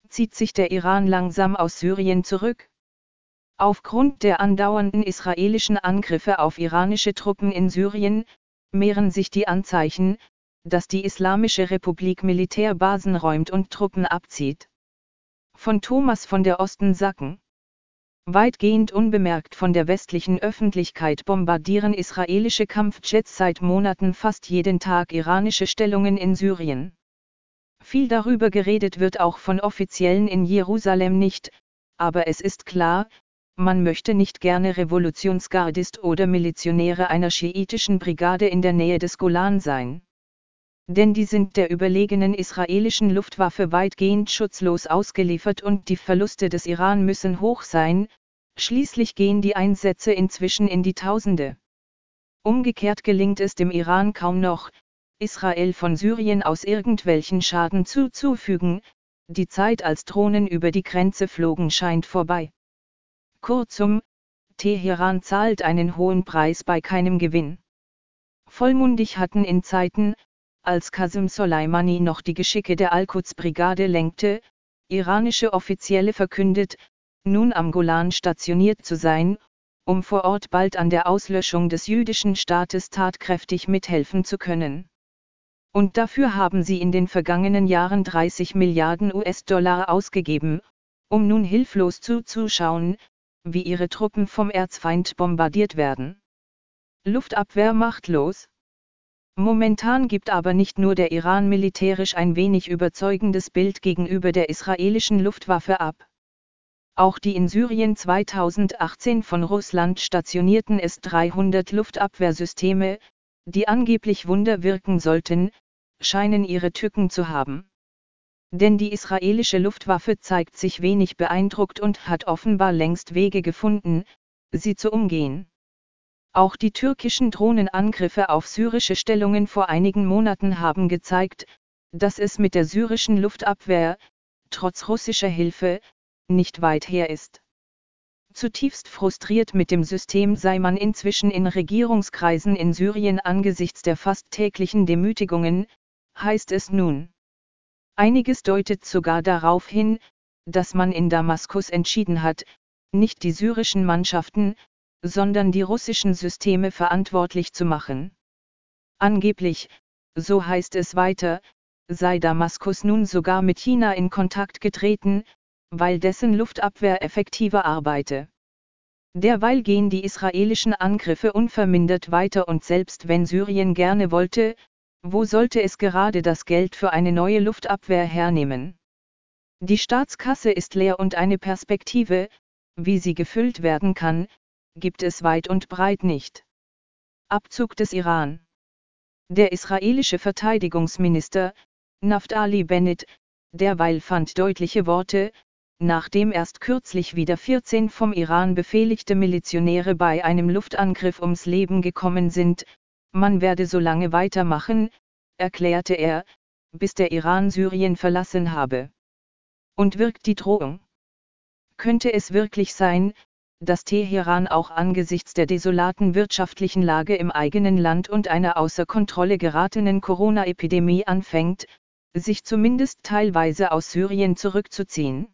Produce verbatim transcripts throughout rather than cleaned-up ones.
zieht sich der Iran langsam aus Syrien zurück. Aufgrund der andauernden israelischen Angriffe auf iranische Truppen in Syrien, mehren sich die Anzeichen, dass die Islamische Republik Militärbasen räumt und Truppen abzieht. Von Thomas von der Osten-Sacken. Weitgehend unbemerkt von der westlichen Öffentlichkeit bombardieren israelische Kampfjets seit Monaten fast jeden Tag iranische Stellungen in Syrien. Viel darüber geredet wird auch von Offiziellen in Jerusalem nicht, aber es ist klar, man möchte nicht gerne Revolutionsgardist oder Milizionäre einer schiitischen Brigade in der Nähe des Golan sein. Denn die sind der überlegenen israelischen Luftwaffe weitgehend schutzlos ausgeliefert und die Verluste des Iran müssen hoch sein, schließlich gehen die Einsätze inzwischen in die Tausende. Umgekehrt gelingt es dem Iran kaum noch, Israel von Syrien aus irgendwelchen Schaden zuzufügen, die Zeit als Drohnen über die Grenze flogen scheint vorbei. Kurzum, Teheran zahlt einen hohen Preis bei keinem Gewinn. Vollmundig hatten in Zeiten, als Qasem Soleimani noch die Geschicke der Al-Quds-Brigade lenkte, iranische Offizielle verkündet, nun am Golan stationiert zu sein, um vor Ort bald an der Auslöschung des jüdischen Staates tatkräftig mithelfen zu können. Und dafür haben sie in den vergangenen Jahren dreißig Milliarden U S-Dollar ausgegeben, um nun hilflos zuzuschauen, wie ihre Truppen vom Erzfeind bombardiert werden. Luftabwehr machtlos? Momentan gibt aber nicht nur der Iran militärisch ein wenig überzeugendes Bild gegenüber der israelischen Luftwaffe ab. Auch die in Syrien zweitausendachtzehn von Russland stationierten S dreihundert Luftabwehrsysteme, die angeblich Wunder wirken sollten, scheinen ihre Tücken zu haben. Denn die israelische Luftwaffe zeigt sich wenig beeindruckt und hat offenbar längst Wege gefunden, sie zu umgehen. Auch die türkischen Drohnenangriffe auf syrische Stellungen vor einigen Monaten haben gezeigt, dass es mit der syrischen Luftabwehr, trotz russischer Hilfe, nicht weit her ist. Zutiefst frustriert mit dem System sei man inzwischen in Regierungskreisen in Syrien angesichts der fast täglichen Demütigungen, heißt es nun. Einiges deutet sogar darauf hin, dass man in Damaskus entschieden hat, nicht die syrischen Mannschaften, sondern die russischen Systeme verantwortlich zu machen. Angeblich, so heißt es weiter, sei Damaskus nun sogar mit China in Kontakt getreten, weil dessen Luftabwehr effektiver arbeite. Derweil gehen die israelischen Angriffe unvermindert weiter und selbst wenn Syrien gerne wollte, wo sollte es gerade das Geld für eine neue Luftabwehr hernehmen? Die Staatskasse ist leer und eine Perspektive, wie sie gefüllt werden kann, gibt es weit und breit nicht. Abzug des Iran. Der israelische Verteidigungsminister, Naftali Bennett, derweil fand deutliche Worte, nachdem erst kürzlich wieder vierzehn vom Iran befehligte Milizionäre bei einem Luftangriff ums Leben gekommen sind, man werde so lange weitermachen, erklärte er, bis der Iran Syrien verlassen habe. Und wirkt die Drohung? Könnte es wirklich sein, dass Teheran auch angesichts der desolaten wirtschaftlichen Lage im eigenen Land und einer außer Kontrolle geratenen Corona-Epidemie anfängt, sich zumindest teilweise aus Syrien zurückzuziehen?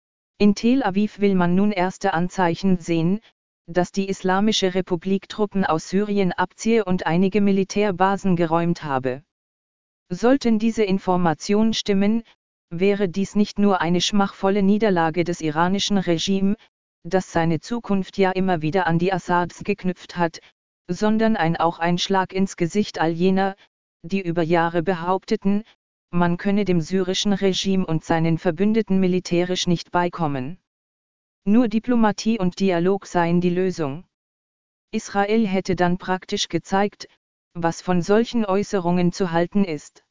In Tel Aviv will man nun erste Anzeichen sehen, dass die Islamische Republik Truppen aus Syrien abziehe und einige Militärbasen geräumt habe. Sollten diese Informationen stimmen, wäre dies nicht nur eine schmachvolle Niederlage des iranischen Regimes, das seine Zukunft ja immer wieder an die Assads geknüpft hat, sondern ein auch ein Schlag ins Gesicht all jener, die über Jahre behaupteten, man könne dem syrischen Regime und seinen Verbündeten militärisch nicht beikommen. Nur Diplomatie und Dialog seien die Lösung. Israel hätte dann praktisch gezeigt, was von solchen Äußerungen zu halten ist.